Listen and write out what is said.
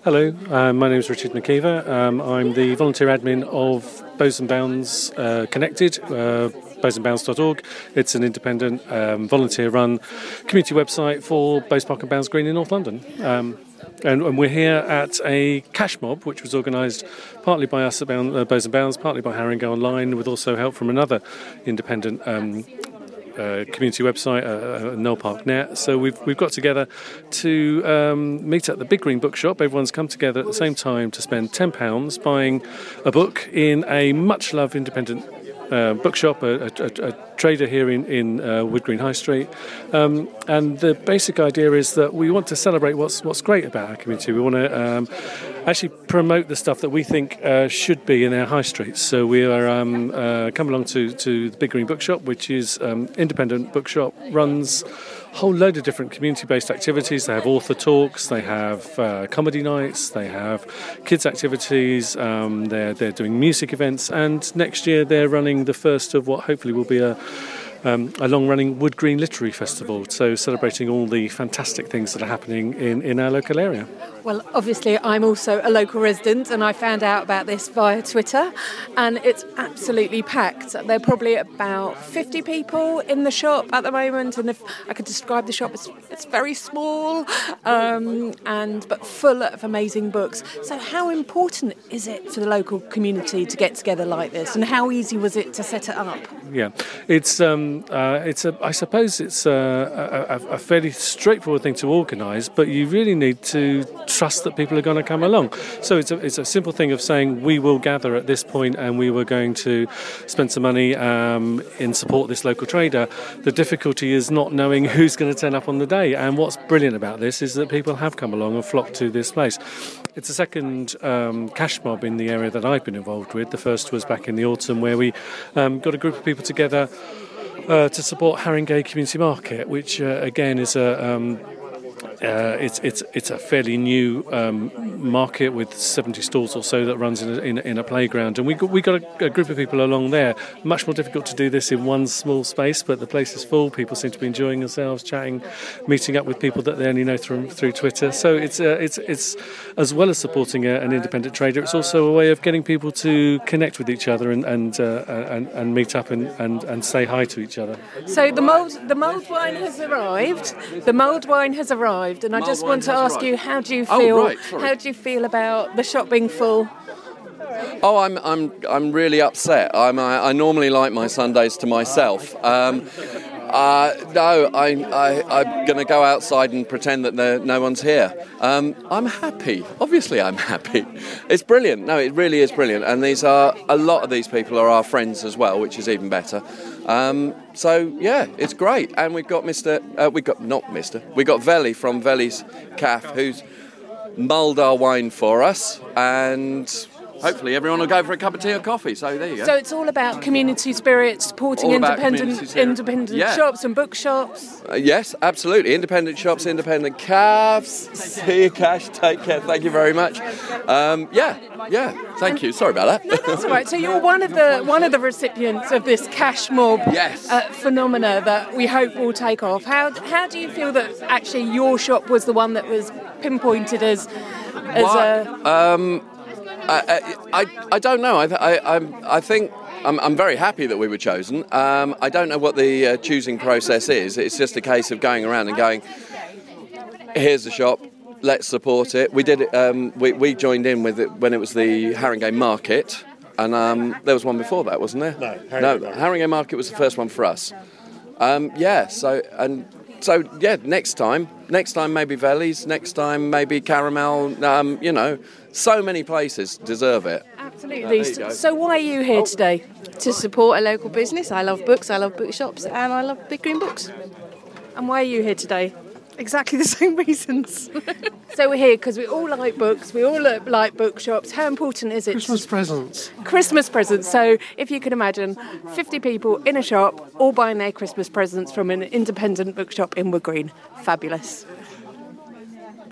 Hello, my name is Richard McKeever. I'm the volunteer admin of Bows and Bounds Connected, bowsandbounds.org. It's an independent, volunteer-run community website for Bows Park and Bounds Green in North London. And we're here at a cash mob, which was organised partly by us at Bows and Bounds, partly by Haringey Online, with also help from another independent community website, Noel Park Net. So we've got together to meet at the Big Green Bookshop. Everyone's come together at the same time to spend £10 buying a book in a much-loved independent bookshop, a trader here in Wood Green High Street. And the basic idea is that we want to celebrate what's great about our community. We want to actually promote the stuff that we think should be in our high streets. So we are come along to the Big Green Bookshop, which is independent bookshop, runs a whole load of different community-based activities. They have author talks, they have comedy nights, they have kids activities, they're doing music events, and next year they're running the first of what hopefully will be a long-running Wood Green Literary Festival, so celebrating all the fantastic things that are happening in our local area. Well, obviously I'm also a local resident and I found out about this via Twitter, and it's absolutely packed. There are probably about 50 people in the shop at the moment, and if I could describe the shop, it's very small but full of amazing books. So how important is it for the local community to get together like this, and how easy was it to set it up? Yeah, I suppose it's a fairly straightforward thing to organise, but you really need to trust that people are going to come along. So it's a simple thing of saying we will gather at this point and we were going to spend some money in support of this local trader. The difficulty is not knowing who's going to turn up on the day, and what's brilliant about this is that people have come along and flocked to this place. It's the second cash mob in the area that I've been involved with. The first was back in the autumn, where we got a group of people together to support Haringey Community Market, which again is it's a fairly new market with 70 stalls or so that runs in a playground, and we got a group of people along there. Much more difficult to do this in one small space, but the place is full. People seem to be enjoying themselves, chatting, meeting up with people that they only know through Twitter. So it's as well as supporting an independent trader, it's also a way of getting people to connect with each other and meet up and say hi to each other. So the mulled wine has arrived. And I just want to ask you, how do you feel? How do you feel about the shop being full? Oh, I'm really upset. I normally like my Sundays to myself. No, I'm going to go outside and pretend that no one's here. I'm happy. Obviously, I'm happy. It's brilliant. No, it really is brilliant. And a lot of these people are our friends as well, which is even better. So yeah, it's great. And we've got we got Veli from Veli's Caf, who's mulled our wine for us, and hopefully everyone will go for a cup of tea or coffee. So there you go. So it's all about community spirit, supporting independent shops and bookshops. Yes, absolutely. Independent shops, independent cafes. See you, Cash. Take care. Thank you very much. Yeah. Thank you. Sorry about that. No, that's all right. So you're one of the recipients of this cash mob phenomena that we hope will take off. How do you feel that actually your shop was the one that was pinpointed as I don't know. I think I'm very happy that we were chosen. I don't know what the choosing process is. It's just a case of going around and going, here's the shop, let's support it. We did it. We joined in with it when it was the Haringey Market, and there was one before that, wasn't there? No, Haringey Market was the first one for us. Next time maybe Veli's, next time maybe Caramel. So many places deserve it. Absolutely. So why are you here today? To support a local business. I love books, I love bookshops, and I love Big Green Books. And why are you here today? Exactly the same reasons. So we're here because we all like books, we all like bookshops. How important is it? Christmas presents. So if you could imagine 50 people in a shop all buying their Christmas presents from an independent bookshop in Wood Green. Fabulous.